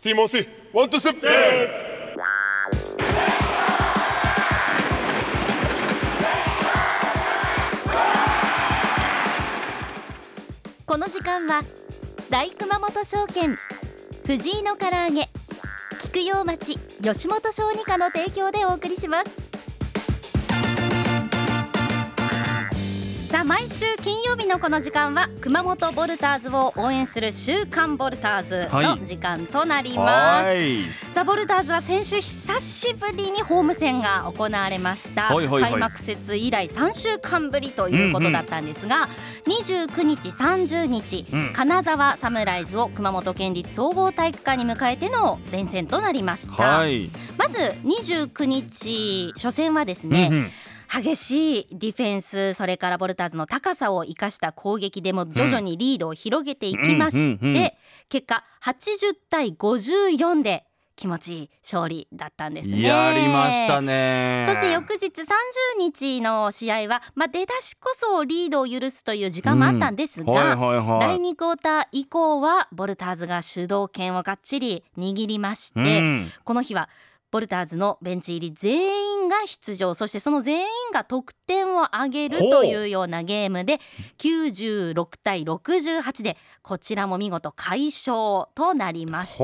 ティモシー、ワントゥーステップ。 この時間は大熊本証券、藤井の唐揚げ、菊陽町吉本小児科の提供でお送りします。さあ、毎週金曜日のこの時間は熊本ボルターズを応援する週刊ボルターズの時間となります。さあ、ボルターズは先週久しぶりにホーム戦が行われました。開幕節以来3週間ぶりということだったんですが、29日30日、金沢サムライズを熊本県立総合体育館に迎えての連戦となりました。まず29日初戦はですね、激しいディフェンス、それからボルターズの高さを生かした攻撃でも徐々にリードを広げていきまして、結果80対54で気持ちいい勝利だったんですね。 やりましたね。 そして翌日30日の試合は、出だしこそリードを許すという時間もあったんですが、第2クォーター以降はボルターズが主導権をがっちり握りまして、この日はボルターズのベンチ入り全員が出場、そしてその全員が得点を挙げるというようなゲームで96対68でこちらも見事快勝となりました。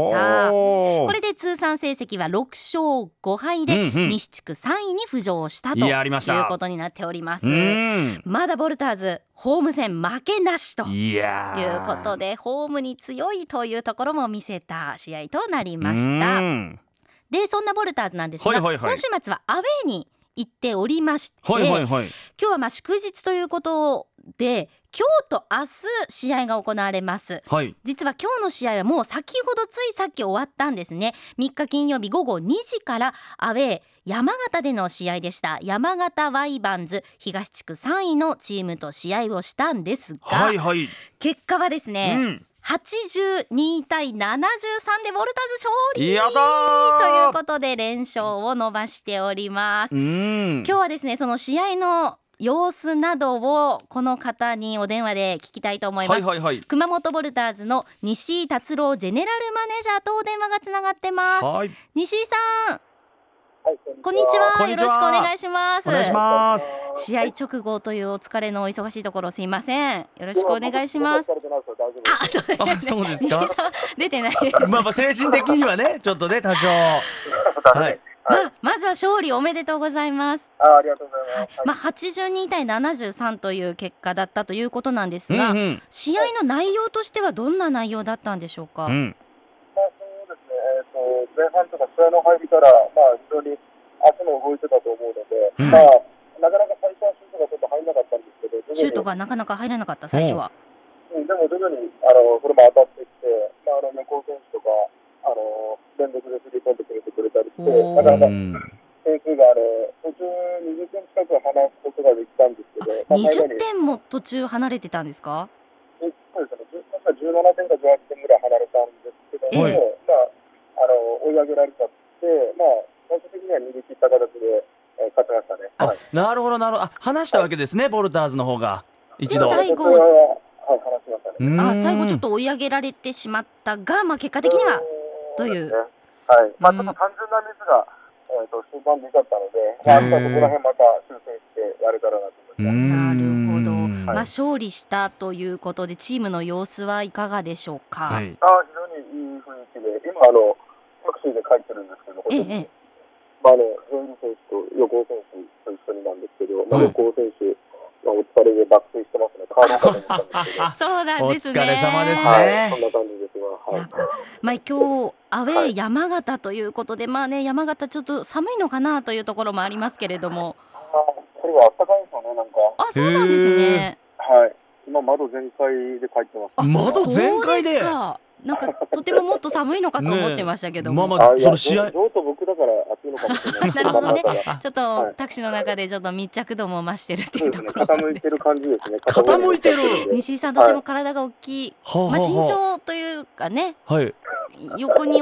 これで通算成績は6勝5敗で西地区3位に浮上したということになっております。まだボルターズホーム戦負けなしということで、ホームに強いというところも見せた試合となりました。で、そんなボルターズなんですが、今週末はアウェーに行っておりまして、今日は祝日ということで今日と明日試合が行われます。実は今日の試合はもう先ほどついさっき終わったんですね。3日金曜日午後2時からアウェー山形での試合でした。山形ワイバンズ東地区3位のチームと試合をしたんですが、結果はですね、82対73でボルターズ勝利ということで連勝を伸ばしております。今日はですね、その試合の様子などをこの方にお電話で聞きたいと思います。熊本ボルターズの西井達郎ジェネラルマネージャーとお電話がつながってます。西井さん、こんにちは。よろしくお願いします。試合直後というお疲れのお忙しいところすいません。よろしくお願いします。そうですか。出てないです。 精神的にはね、ちょっとね、多少。 まずは勝利おめでとうございます。 ありがとうございます。 82対73という結果だったということなんですが、試合の内容としてはどんな内容だったんでしょうか。 前半とか試合の入りから、非常に足も動いてたと思うので、なかなか最初はシュートがちょっと入らなかったんですけど、 シュートがなかなか入らなかった最初は。 でも徐々にそれも当たってきて、横尾選手とか連続でスリーポイント決めてくれたりして、なかなか点数が途中20点近くは離すことができたんですけど、 20点も途中離れてたんですか。 そうですね、確か17点か18点ぐらい離れたんですけども、追い上げられちゃって、最終的には逃げ切った形で勝ちましたね。 なるほどなるほど。話したわけですね、ボルターズの方が一度。 最後話しましたね。 最後ちょっと追い上げられてしまったが、結果的にはという。 ちょっと単純なミスが終盤で出ちゃったので、明日そこら辺また修正してやれたらなと思います。 なるほど。勝利したということでチームの様子はいかがでしょうか。 非常にいい雰囲気で、今タクシーで帰ってるんですけど、全員選手と横尾選手と一緒になんですけど、横尾選手お疲れで爆睡してますね。カードかと思ったんですけど。 そうなんですね。 お疲れ様ですね。 そんな感じですが、今日アウェー山形ということで、山形ちょっと寒いのかなというところもありますけれども。 これは暖かいですよね、なんか。 そうなんですね。 今窓全開で帰ってます。 窓全開で。 なんかとてももっと寒いのかと思ってましたけども。 その試合。僕だから暑いのかもしれない。 なるほどね。ちょっとタクシーの中でちょっと密着度も増してるっていうところ。 傾いてる感じですね。 傾いてる。 西井さんとても体が大きい。身長というかね。横に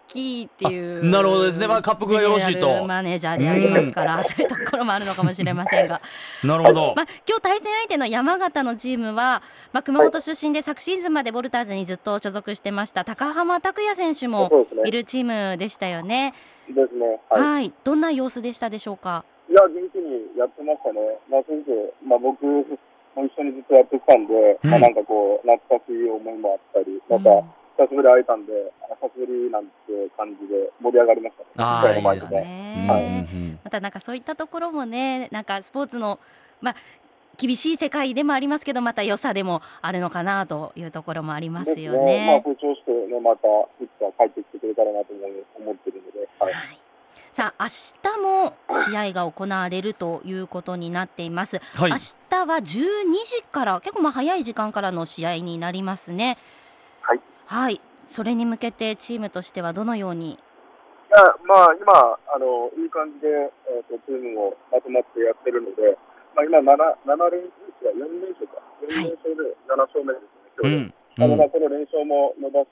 きいっていうなるほどですね、まあ、滑腹がよろしいとジェネラルマネージャーでありますから、そういうところもあるのかもしれませんがなるほど、 今日対戦相手の山形のチームは、熊本出身で昨シーズンまでボルターズにずっと所属してました高浜拓也選手もいるチームでしたよね。 ですね。 はい、どんな様子でしたでしょうか。 いや、元気にやってましたね。先生、僕も一緒にずっとやってきたんで、なんかこう、懐かしい思いもあったり、また、久しぶりに会えたんで、久しぶりなんて感じで盛り上がりましたね。 いいですね。 またなんかそういったところもね、なんかスポーツの、厳しい世界でもありますけど、また良さでもあるのかなというところもありますよね。 成長してね、またいつか帰ってきてくれたらなと思ってるので、 さあ、明日も試合が行われるということになっています。明日は12時から、結構早い時間からの試合になりますね。はい、それに向けてチームとしてはどのように。 今いい感じで、チームもまとまってやってるので、今7連勝、4連勝か、4連勝で7勝目ですね、今日で。この連勝も伸ばして、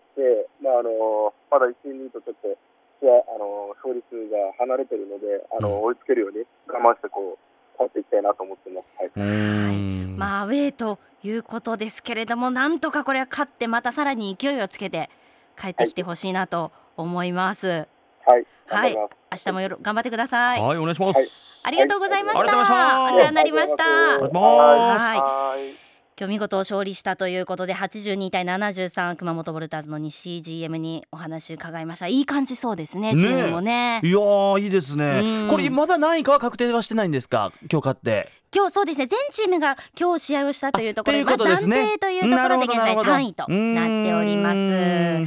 まだ1位、2位とちょっと勝利数が離れているので、追いつけるように我慢して勝っていきたいなと思っています。 アウェーということですけれども、なんとかこれは勝ってまたさらに勢いをつけて帰ってきてほしいなと思います。はい、明日も頑張ってください。 はい、お願いします。 ありがとうございました。お世話になりました。今日見事勝利したということで、82対73、熊本ボルターズの西井 GM にお話伺いました。いい感じそうですね、チームもね。 いやいいですね。これまだ何位かは確定はしてないんですか、今日勝って。 今日そうですね、全チームが今日試合をしたというところで、暫定というところで現在3位となっております。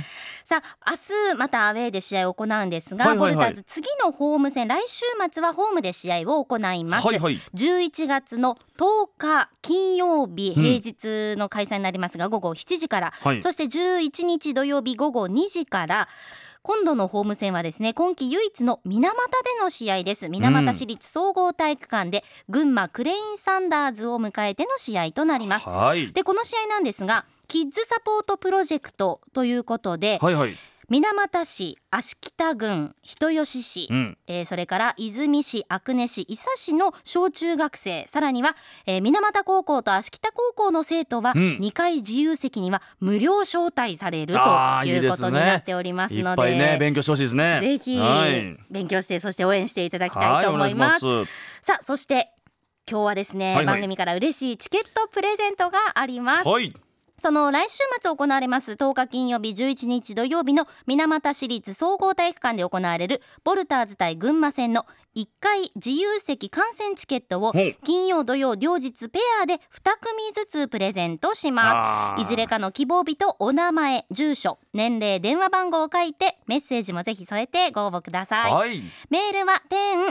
さあ、明日またアウェーで試合を行うんですが、ボルターズ次のホーム戦、来週末はホームで試合を行います。11月の10日金曜日、平日の開催になりますが、午後7時から、そして11日土曜日午後2時から、今度のホーム戦はですね、今季唯一の水俣での試合です。水俣市立総合体育館で群馬クレインサンダーズを迎えての試合となります。で、この試合なんですが、キッズサポートプロジェクトということで、水俣市、芦北郡、人吉市、それから泉市、阿久根市、伊佐市の小中学生、さらには、水俣高校と芦北高校の生徒は、2階自由席には無料招待されるということになっておりますので、 いっぱいね、勉強してほしいですね。 ぜひ勉強して、そして応援していただきたいと思います。さあ、そして今日はですね、番組から嬉しいチケットプレゼントがあります。その来週末行われます10日金曜日、11日土曜日の水俣市立総合体育館で行われるボルターズ対群馬戦の1回自由席観戦チケットを金曜土曜両日ペアで2組ずつプレゼントします。いずれかの希望日とお名前、住所、年齢、電話番号を書いて、メッセージもぜひ添えてご応募ください。メールは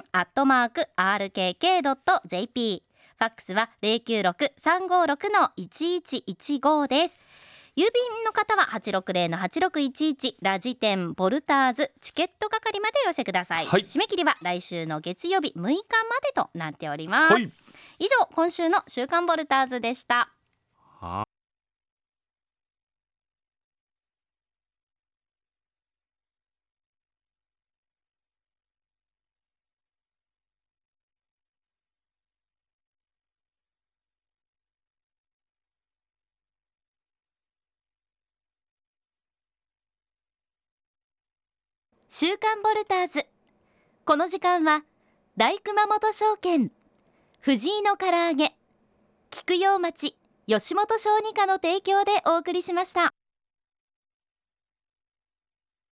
ten@rkk.jp、ファックスは 096-356-1115 です。郵便の方は 860-8611 ラジテンボルターズチケット係までお寄せください。締め切りは来週の月曜日6日までとなっております。以上、今週の週刊ボルターズでした。週刊ボルターズ、この時間は大熊本証券、藤井の唐揚げ、菊陽町吉本小児科の提供でお送りしました。